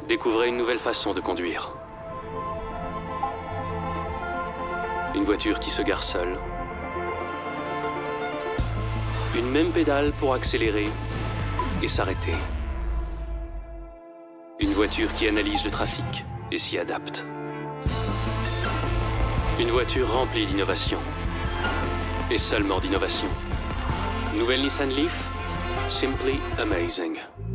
Découvrez une nouvelle façon de conduire. Une voiture qui se gare seule. Une même pédale pour accélérer et s'arrêter. Une voiture qui analyse le trafic et s'y adapte. Une voiture remplie d'innovation. Et seulement d'innovation. Nouvelle Nissan Leaf, simply amazing.